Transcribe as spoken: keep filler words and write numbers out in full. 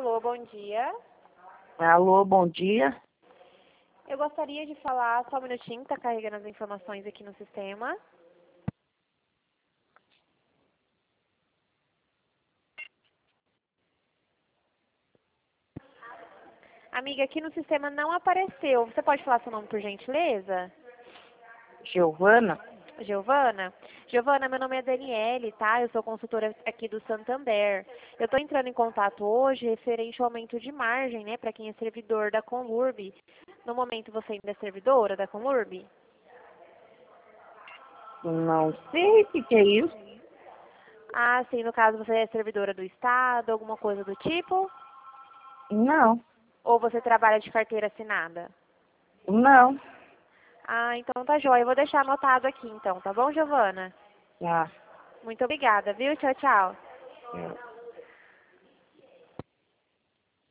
Alô, bom dia. Alô, bom dia. Eu gostaria de falar, só um minutinho, tá carregando as informações aqui no sistema. Amiga, aqui no sistema não apareceu. Você pode falar seu nome por gentileza? Giovana? Giovana? Giovana, meu nome é Daniele, tá? Eu sou consultora aqui do Santander. Eu estou entrando em contato hoje referente ao aumento de margem, né, para quem é servidor da Conlurb. No momento você ainda é servidora da Conlurb? Não sei o que, que é isso. Ah, sim, no caso você é servidora do Estado, alguma coisa do tipo? Não, Ou você trabalha de carteira assinada? não. Ah, então tá jóia. Eu vou deixar anotado aqui então, tá bom, Giovana? Tá. Muito obrigada, viu? Tchau, tchau. É.